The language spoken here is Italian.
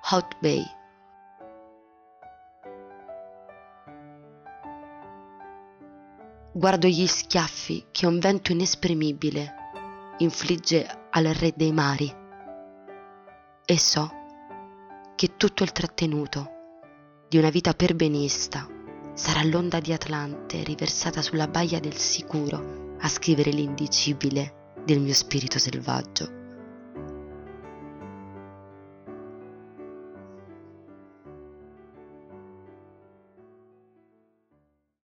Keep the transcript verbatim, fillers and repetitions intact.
Hot Bay. Guardo gli schiaffi che un vento inesprimibile infligge al re dei mari e so che tutto il trattenuto di una vita perbenista sarà l'onda di Atlante riversata sulla baia del sicuro a scrivere l'indicibile del mio spirito selvaggio.